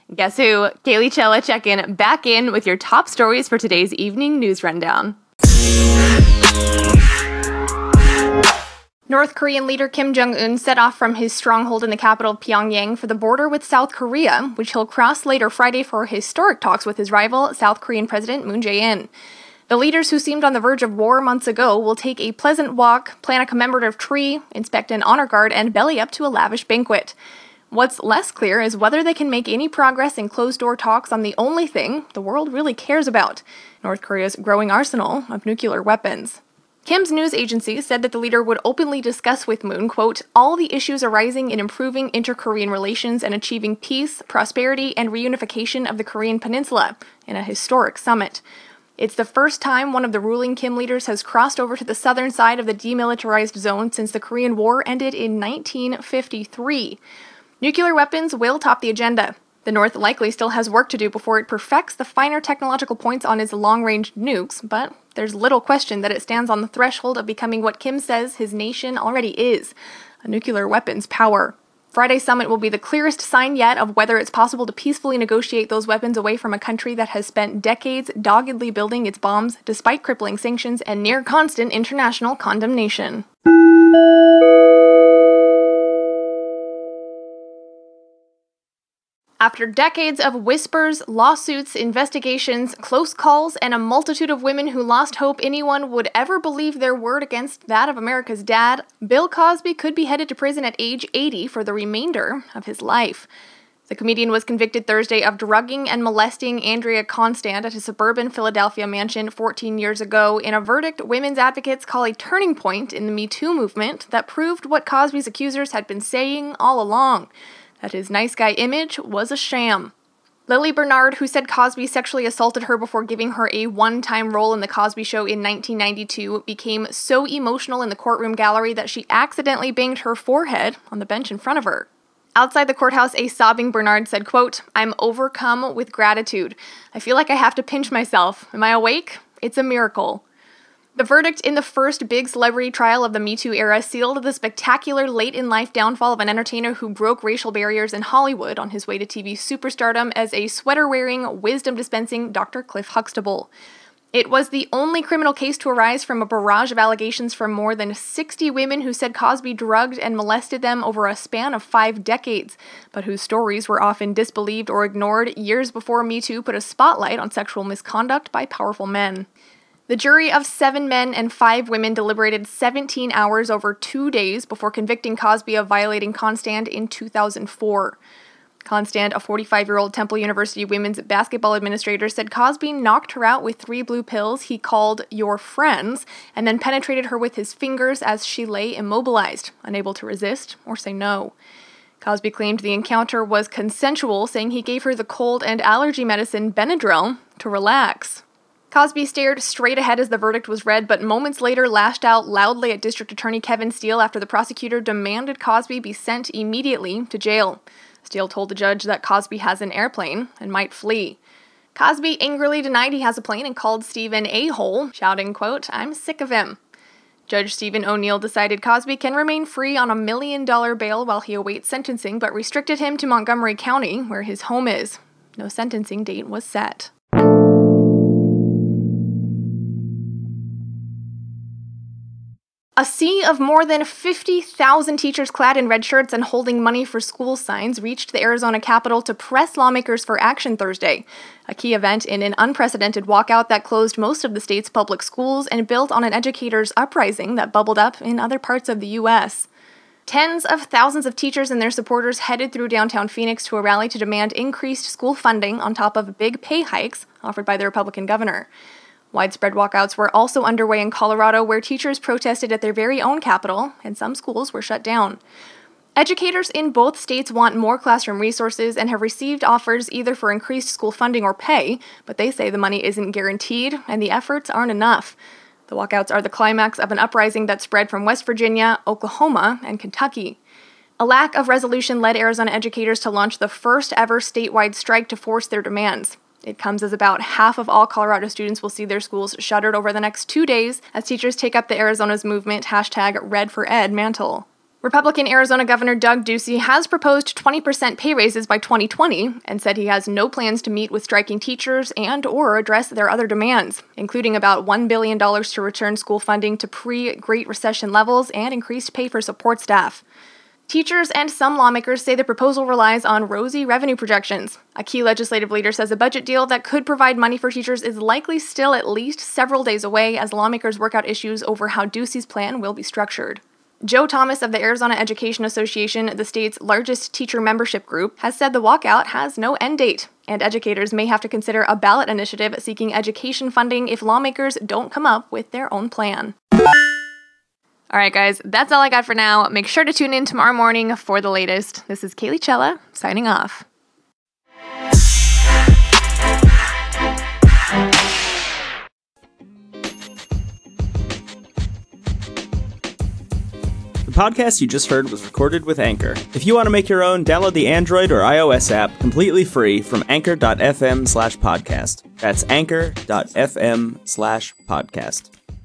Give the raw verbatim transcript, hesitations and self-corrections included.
Guess who? Kaylee Chella check-in back in with your top stories for today's evening news rundown. North Korean leader Kim Jong-un set off from his stronghold in the capital Pyongyang for the border with South Korea, which he'll cross later Friday for historic talks with his rival, South Korean President Moon Jae-in. The leaders, who seemed on the verge of war months ago, will take a pleasant walk, plant a commemorative tree, inspect an honor guard, and belly up to a lavish banquet. What's less clear is whether they can make any progress in closed-door talks on the only thing the world really cares about, North Korea's growing arsenal of nuclear weapons. Kim's news agency said that the leader would openly discuss with Moon, quote, all the issues arising in improving inter-Korean relations and achieving peace, prosperity, and reunification of the Korean peninsula in a historic summit. It's the first time one of the ruling Kim leaders has crossed over to the southern side of the demilitarized zone since the Korean War ended in nineteen fifty-three. Nuclear weapons will top the agenda. The North likely still has work to do before it perfects the finer technological points on its long-range nukes, but there's little question that it stands on the threshold of becoming what Kim says his nation already is, a nuclear weapons power. Friday's summit will be the clearest sign yet of whether it's possible to peacefully negotiate those weapons away from a country that has spent decades doggedly building its bombs despite crippling sanctions and near constant international condemnation. After decades of whispers, lawsuits, investigations, close calls, and a multitude of women who lost hope anyone would ever believe their word against that of America's dad, Bill Cosby could be headed to prison at age eighty for the remainder of his life. The comedian was convicted Thursday of drugging and molesting Andrea Constand at a suburban Philadelphia mansion fourteen years ago in a verdict women's advocates call a turning point in the Me Too movement that proved what Cosby's accusers had been saying all along, that his nice guy image was a sham. Lily Bernard, who said Cosby sexually assaulted her before giving her a one-time role in The Cosby Show in nineteen ninety-two, became so emotional in the courtroom gallery that she accidentally banged her forehead on the bench in front of her. Outside the courthouse, a sobbing Bernard said, quote, I'm overcome with gratitude. I feel like I have to pinch myself. Am I awake? It's a miracle. The verdict in the first big celebrity trial of the Me Too era sealed the spectacular late-in-life downfall of an entertainer who broke racial barriers in Hollywood on his way to T V superstardom as a sweater-wearing, wisdom-dispensing Doctor Cliff Huxtable. It was the only criminal case to arise from a barrage of allegations from more than sixty women who said Cosby drugged and molested them over a span of five decades, but whose stories were often disbelieved or ignored years before Me Too put a spotlight on sexual misconduct by powerful men. The jury of seven men and five women deliberated seventeen hours over two days before convicting Cosby of violating Constand in two thousand four. Constand, a forty-five-year-old Temple University women's basketball administrator, said Cosby knocked her out with three blue pills he called your friends, and then penetrated her with his fingers as she lay immobilized, unable to resist or say no. Cosby claimed the encounter was consensual, saying he gave her the cold and allergy medicine Benadryl to relax. Cosby stared straight ahead as the verdict was read, but moments later lashed out loudly at District Attorney Kevin Steele after the prosecutor demanded Cosby be sent immediately to jail. Steele told the judge that Cosby has an airplane and might flee. Cosby angrily denied he has a plane and called Steve an a-hole, shouting, quote, I'm sick of him. Judge Stephen O'Neill decided Cosby can remain free on a million-dollar bail while he awaits sentencing, but restricted him to Montgomery County, where his home is. No sentencing date was set. A sea of more than fifty thousand teachers clad in red shirts and holding money for school signs reached the Arizona Capitol to press lawmakers for action Thursday, a key event in an unprecedented walkout that closed most of the state's public schools and built on an educators' uprising that bubbled up in other parts of the U S. Tens of thousands of teachers and their supporters headed through downtown Phoenix to a rally to demand increased school funding on top of big pay hikes offered by the Republican governor. Widespread walkouts were also underway in Colorado, where teachers protested at their very own capital, and some schools were shut down. Educators in both states want more classroom resources and have received offers either for increased school funding or pay, but they say the money isn't guaranteed and the efforts aren't enough. The walkouts are the climax of an uprising that spread from West Virginia, Oklahoma, and Kentucky. A lack of resolution led Arizona educators to launch the first ever statewide strike to force their demands. It comes as about half of all Colorado students will see their schools shuttered over the next two days as teachers take up the Arizona's movement hashtag Red for Ed mantle. Republican Arizona Governor Doug Ducey has proposed twenty percent pay raises by twenty twenty and said he has no plans to meet with striking teachers and or address their other demands, including about one billion dollars to return school funding to pre-Great Recession levels and increased pay for support staff. Teachers and some lawmakers say the proposal relies on rosy revenue projections. A key legislative leader says a budget deal that could provide money for teachers is likely still at least several days away as lawmakers work out issues over how Ducey's plan will be structured. Joe Thomas of the Arizona Education Association, the state's largest teacher membership group, has said the walkout has no end date, and educators may have to consider a ballot initiative seeking education funding if lawmakers don't come up with their own plan. All right, guys, that's all I got for now. Make sure to tune in tomorrow morning for the latest. This is Kaylee Chella, signing off. The podcast you just heard was recorded with Anchor. If you want to make your own, download the Android or iOS app completely free from anchor.fm slash podcast. That's anchor.fm slash podcast.